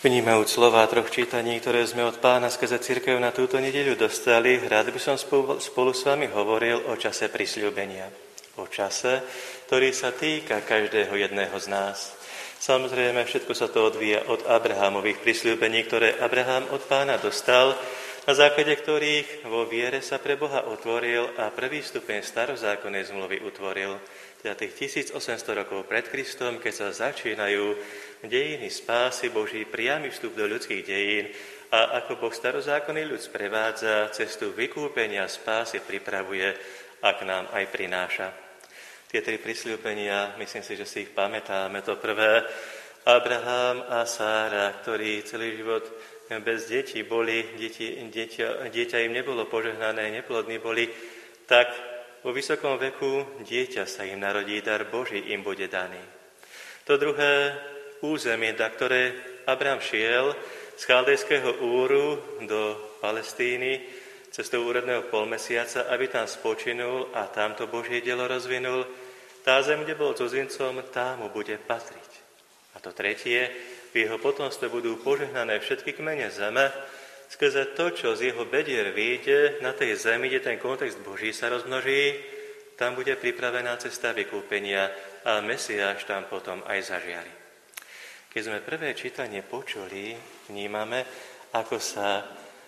Vnímajúc slová troch čítaní, ktoré sme od Pána skrze cirkev na túto nedeľu dostali, rád by som spolu s vami hovoril o čase prisľúbenia. O čase, ktorý sa týka každého jedného z nás. Samozrejme, všetko sa to odvíja od Abrahámových prisľúbení, ktoré Abrahám od Pána dostal, na základe ktorých vo viere sa pre Boha otvoril a prvý stupeň starozákonnej zmluvy utvoril. Teda tých 1800 rokov pred Kristom, keď sa začínajú dejiny spásy, Boží priamy vstup do ľudských dejín a ako Boh starozákonný ľud sprevádza, cestu vykúpenia spásy pripravuje a k nám aj prináša. Tie tri prisľúbenia, myslím si, že si ich pamätáme. To prvé, Abraham a Sára, ktorí celý život bez detí boli, dieťa im nebolo požehnané, neplodní boli, tak vo vysokom veku dieťa sa im narodí, dar Boží im bude daný. To druhé, územie, na ktoré Abraham šiel z Chaldejského Úru do Palestíny cestou úrodného polmesiaca, aby tam spočinul a tamto Božie dielo rozvinul. Tá zem, kde bol cudzincom, tá mu bude patriť. A to tretie, v jeho potomstve budú požehnané všetky kmene zeme, skrze to, čo z jeho bedier vyjde na tej zemi, kde ten kontext Boží sa rozmnoží, tam bude pripravená cesta vykúpenia a Mesiáš tam potom aj zažiari. Keď sme prvé čítanie počuli, vnímame, ako sa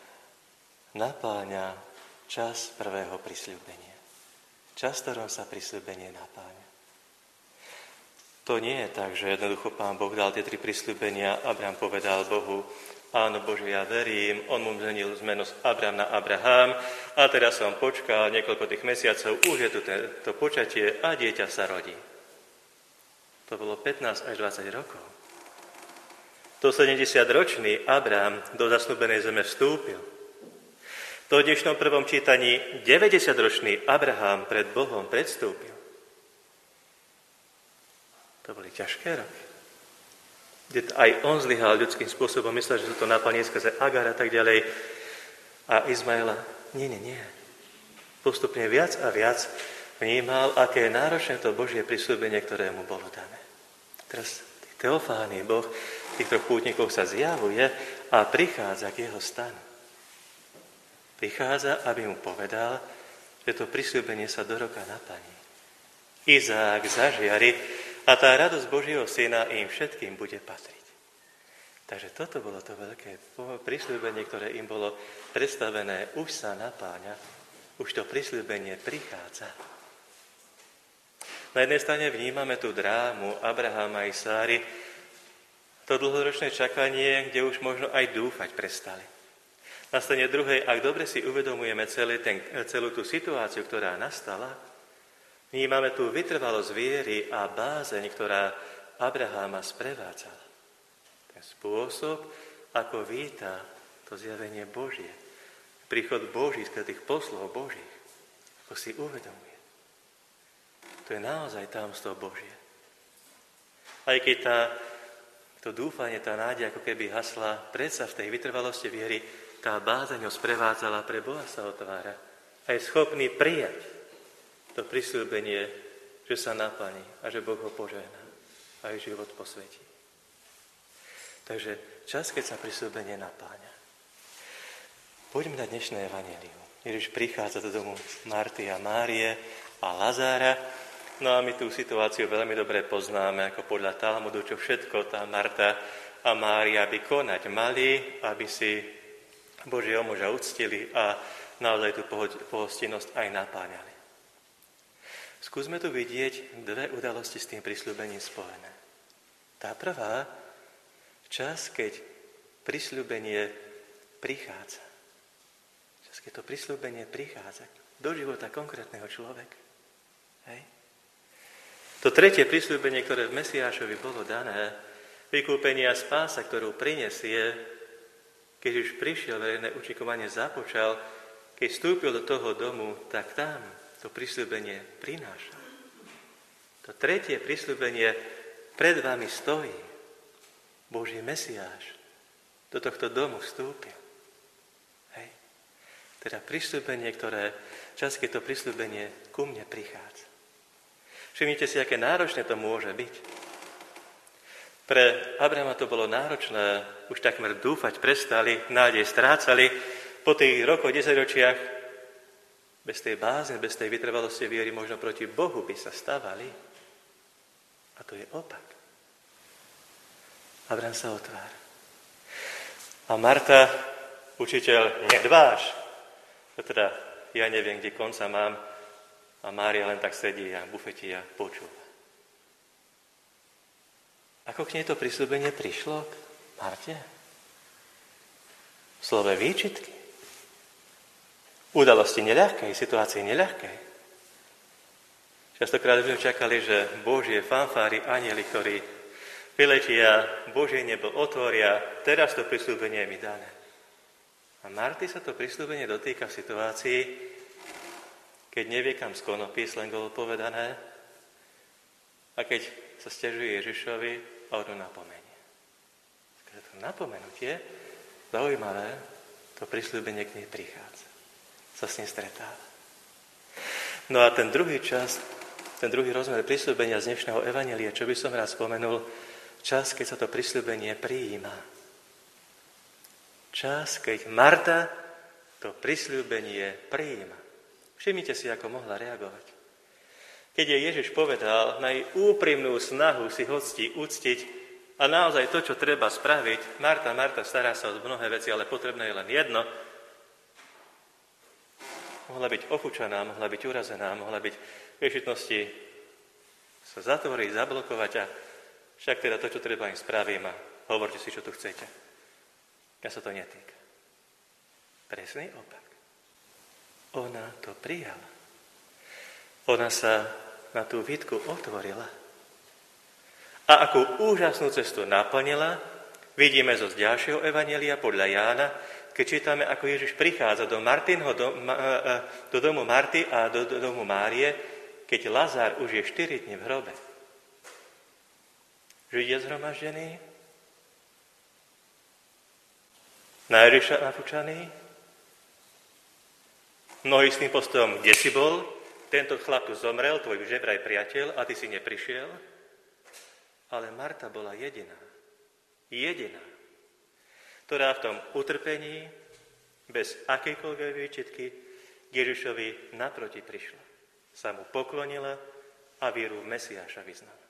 napáňa čas prvého prisľúbenia. Čas, ktorom sa prisľúbenie napáňa. To nie je tak, že jednoducho Pán Boh dal tie tri prisľúbenia, Abraham povedal Bohu, áno Bože, ja verím, on mu zmenil zmenu z Abraham na Abraham a teraz som počkal niekoľko tých mesiacov, už je tu to počatie a dieťa sa rodí. To bolo 15 až 20 rokov. To 70-ročný Abraham do zasnúbenej zeme vstúpil. To v dnešnom prvom čítaní 90-ročný Abraham pred Bohom predstúpil. To boli ťažké roky. Kde aj on zlyhal ľudským spôsobom, myslel, že sú to naplní skrze Agar a tak ďalej. A Izmaela, nie. Postupne viac a viac vnímal, aké je náročné to Božie prisľúbenie, ktoré mu bolo dané. Teraz Teofány Boh týchto pútnikov sa zjavuje a prichádza k jeho stanu. Prichádza, aby mu povedal, že to prisľúbenie sa do roka naplní. Izák zažiari a tá radosť Božieho syna im všetkým bude patriť. Takže toto bolo to veľké prisľúbenie, ktoré im bolo predstavené, už sa napáňa, už to prisľúbenie prichádza. Na jednej strane vnímame tú drámu Abrahama i Sáry, to dlhoročné čakanie, kde už možno aj dúfať prestali. Na strane druhej, ak dobre si uvedomujeme celú tú situáciu, ktorá nastala, vnímame tú vytrvalosť viery a bázeň, ktorá Abraháma sprevádzala. Ten spôsob, ako víta to zjavenie Božie, príchod Boží z tých poslov Božích, ako si uvedomuje. To je naozaj tajomstvo Božie. Aj keď to dúfanie, tá nádej, ako keby hasla, predsa v tej vytrvalosti viery, tá bázeň ho sprevádzala, pre Boha sa otvára. A je schopný prijať to prisľúbenie, že sa naplní a že Boh ho požehná a aj život posvetí. Takže čas, keď sa prisľúbenie napáňa. Poďme na dnešné evanjelium. Ježiš prichádza do domu Marty a Márie a Lazára. No a my tú situáciu veľmi dobre poznáme, ako podľa Talmudu, čo všetko tá Marta a Mária by konať mali, aby si Božieho muža uctili a naozaj tú pohostinnosť aj napáňali. Skúsme tu vidieť dve udalosti s tým prisľúbením spojené. Tá prvá, čas, keď prisľúbenie prichádza. Čas, keď to prisľúbenie prichádza do života konkrétneho človeka. Hej? To tretie prisľúbenie, ktoré v Mesiášovi bolo dané, vykúpenie a spása, ktorú prinesie, keď už prišiel, verejné učinkovanie započal, keď vstúpil do toho domu, tak tam to prisľúbenie prináša. To tretie prisľúbenie pred vami stojí. Boží Mesiáš do tohto domu vstúpil. Hej. Teda prisľúbenie, ktoré čas, keď to prisľúbenie ku mne prichádza. Všimnite si, aké náročné to môže byť. Pre Abrahama to bolo náročné, už takmer dúfať prestali, nádej strácali. Po tých rokoch, 10 ročiach, bez tej bázne, bez tej vytrvalosti viery, možno proti Bohu by sa stávali. A to je opak. Abraham sa otvára. A Marta, učiteľ, nedváž. Teda ja neviem, kde konca mám. A Mária len tak sedí a bufetí a počúva. Ako k nej to prisľúbenie prišlo k Marte? V slove výčitky. Udalosti neľahkej, situácii neľahkej. Častokrát sme čakali, že Božie fanfári, anjeli, ktorí vyletia, Božie nebo otvoria, teraz to prisľúbenie je mi dané. A Marty sa to prisľúbenie dotýka v situácii, keď nevie, kam skonopí, slangovo povedané, a keď sa sťažuje Ježišovi a on ho napomenie. Keď to napomenutie, zaujímavé, to prisľúbenie k nej prichádza. Sa s ním stretáva. No a ten druhý čas, ten druhý rozmer prisľúbenia z dnešného evanjelia, čo by som rád spomenul, čas, keď sa to prisľúbenie prijíma. Čas, keď Marta to prisľúbenie prijíma. Všimnite si, ako mohla reagovať. Keď jej Ježiš povedal na jej úprimnú snahu si hostia uctiť a naozaj to, čo treba spraviť, Marta, stará sa o mnohé veci, ale potrebné je len jedno. Mohla byť ofúčaná, mohla byť urazená, mohla byť v ješitnosti sa zatvoriť, zablokovať a však teda to, čo treba im spravím a hovorte si, čo tu chcete. Ja sa to netýka. Presný opak. Ona to prijala. Ona sa na tú výtku otvorila. A akú úžasnú cestu naplnila, vidíme zo ďalšieho evanjelia podľa Jána, keď čítame, ako Ježiš prichádza do domu Marty a do domu Márie, keď Lazár už je 4 dní v hrobe. Židia zhromaždení, na Ježiša nafúčaní, mnohí s tým postojom, kde si bol, tento chlap tu zomrel, tvoj žebraj priateľ, a ty si neprišiel. Ale Marta bola jediná, ktorá v tom utrpení, bez akejkoľvek výčitky, k Ježišovi naproti prišla. Sa mu poklonila a vieru v Mesiáša vyznala.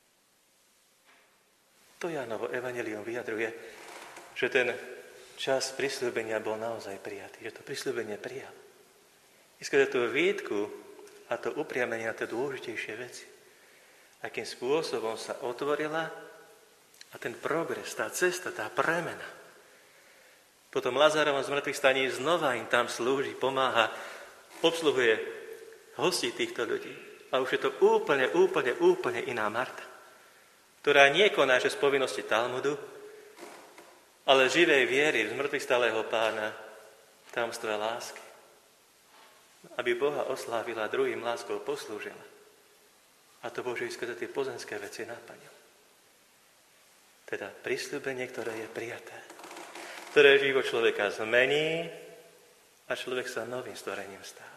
To Jánovo evanjelium vyjadruje, že ten čas prisľúbenia bol naozaj prijatý, že to prisľúbenie prijal. Iskade tú výtku a to upriamenie na tie dôležitejšie veci. Akým spôsobom sa otvorila a ten progres, tá cesta, tá premena. Potom Lazárovom z mŕtvych staní znova im tam slúži, pomáha, obsluhuje hostí týchto ľudí. A už je to úplne iná Marta, ktorá nie koná, že z povinnosti Talmudu, ale živej viery v zmrtvých stálého Pána v tajomstve lásky. Aby Boha oslávila, druhým láskou poslúžila. A to Bože skrze tie pozemské veci naplnil. Teda prisľúbenie, ktoré je prijaté. Ktoré život človeka zmení a človek sa novým stvorením stáva.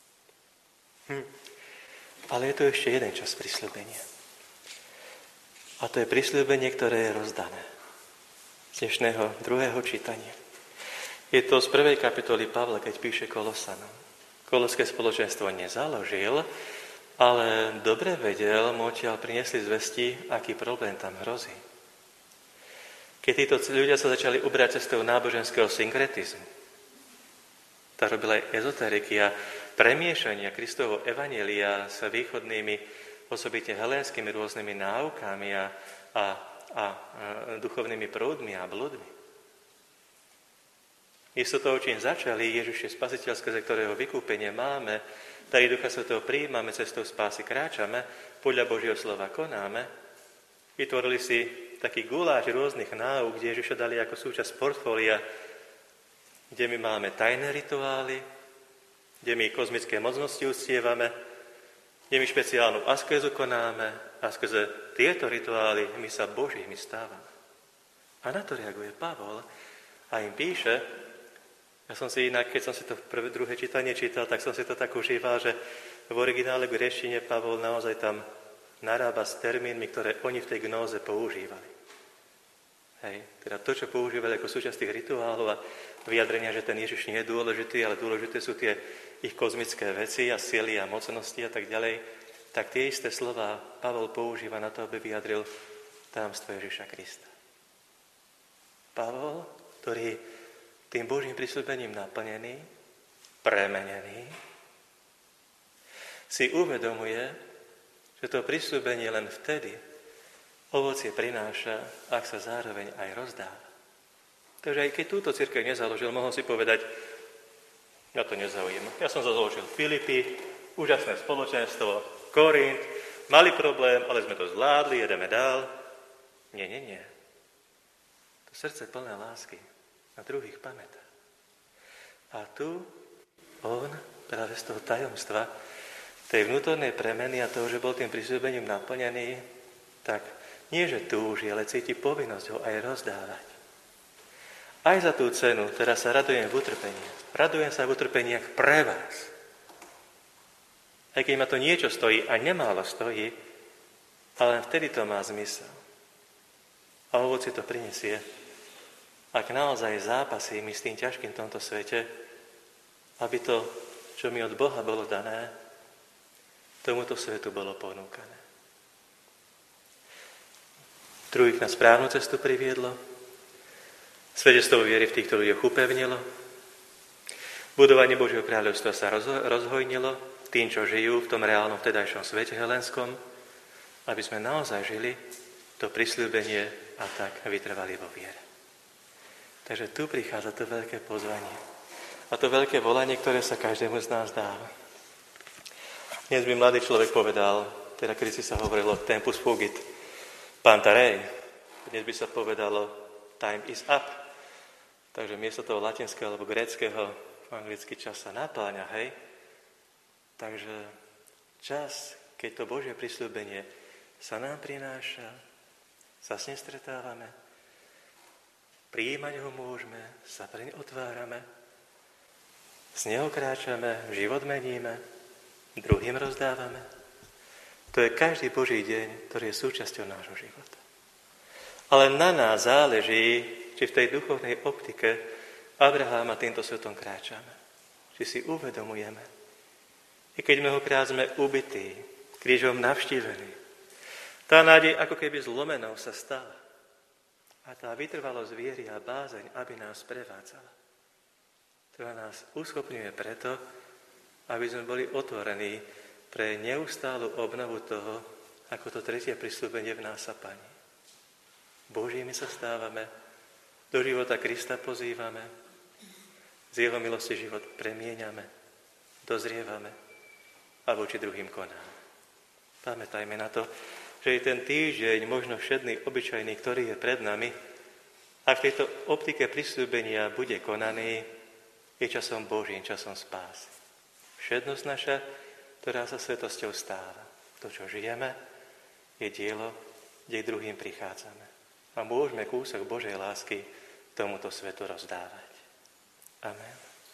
Ale je tu ešte jeden čas prisľúbenia. A to je prisľúbenie, ktoré je rozdané. Z dnešného druhého čítania. Je to z 1. kapitoly Pavla, keď píše Kolosanom. Koloské spoločenstvo nezaložil, ale dobre vedel, mu odtiaľ priniesli zvesti, aký problém tam hrozí. Keď títo ľudia sa začali uberať cestou náboženského synkretizmu, tak robila aj ezoteriky a premiešania Kristovho evanjelia s východnými, osobitne helénskymi rôznymi náukami a duchovnými prúdmi a bludmi. Miesto toho, čím začali, Ježiš je spasiteľ, skrze ktorého vykúpenie máme, tady Ducha Svätého prijímame, cestou spásy kráčame, podľa Božieho slova konáme. Vytvorili si taký guláš rôznych náuk, kde Ježiša dali ako súčasť portfólia, kde my máme tajné rituály, kde my kozmické mocnosti uctievame, kde my špeciálnu askézu konáme a skrze tieto rituály my sa Božími stávame. A na to reaguje Pavol a im píše, ja som si inak, keď som si to druhé čítanie čítal, tak som si to tak užíval, že v originále v gréčtine Pavol naozaj tam narába s termínmi, ktoré oni v tej gnóze používali. Hej, teda to, čo používali ako súčasť tých rituálov a vyjadrenia, že ten Ježiš nie je dôležitý, ale dôležité sú tie ich kozmické veci a sily a mocnosti a tak ďalej, tak tie isté slová Pavol používa na to, aby vyjadril tajomstvo Ježiša Krista. Pavol, ktorý tým Božím prisľúbením naplnený, premenený, si uvedomuje, že to prisľúbenie len vtedy ovocie prináša, ak sa zároveň aj rozdáva. Takže aj keď túto cirkev nezaložil, mohol si povedať, ja to nezaujíma. Ja som založil Filipy, úžasné spoločenstvo, Korint, mali problém, ale sme to zvládli, jedeme dál. Nie. To srdce plné lásky na druhých pamätá. A tu on práve z toho tajomstva, tej vnútornej premeny a toho, že bol tým prisľúbením naplnený, tak nie, že túži, ale cíti povinnosť ho aj rozdávať. Aj za tú cenu, teraz sa radujem v utrpení. Radujem sa v utrpeniach pre vás. Aj keď ma to niečo stojí a nemálo stojí, ale len vtedy to má zmysel. A ovocie to prinesie. Ak naozaj zápasím s tým ťažkým v tomto svete, aby to, čo mi od Boha bolo dané, tomuto svetu bolo ponúkané. Druhých na správnu cestu priviedlo, svedectvo viery v týchto ľuďoch upevnilo, budovanie Božieho kráľovstva sa rozhojnilo tým, čo žijú v tom reálnom vtedajšom svete helenskom, aby sme naozaj žili to prisľúbenie a tak vytrvali vo viere. Takže tu prichádza to veľké pozvanie a to veľké volanie, ktoré sa každému z nás dáva. Dnes by mladý človek povedal, teda kedysi sa hovorilo tempus fugit, pantarei. Dnes by sa povedalo time is up. Takže miesto toho latinského alebo gréckeho anglický čas sa napáňa, hej. Takže čas, keď to Božie prisľúbenie sa nám prináša, sa s ním stretávame, prijímať ho môžeme, sa preň otvárame, z neho kráčame, život meníme, druhým rozdávame. To je každý Boží deň, ktorý je súčasťou nášho života. Ale na nás záleží, či v tej duchovnej optike Abraháma týmto svetom kráčame. Či si uvedomujeme. I keď mnohokrát sme ubití, krížom navštívení, tá nádej ako keby zlomenou sa stala. A tá vytrvalosť viery a bázeň, aby nás prevádzala. Ktorá nás uschopňuje preto, aby sme boli otvorení pre neustálu obnovu toho, ako to tretie prisľúbenie v nás sa pani. Božími sa stávame, do života Krista pozývame, z jeho milosti život premieňame, dozrievame a voči druhým konáme. Pamätajme na to, že je ten týždeň, možno všedný, obyčajný, ktorý je pred nami, a v tejto optike prisľúbenia bude konaný, je časom Božím, časom spásy. Všednosť naša, ktorá sa svetosťou stáva. To, čo žijeme, je dielo, kde druhým prichádzame. A môžeme kúsok Božej lásky tomuto svetu rozdávať. Amen.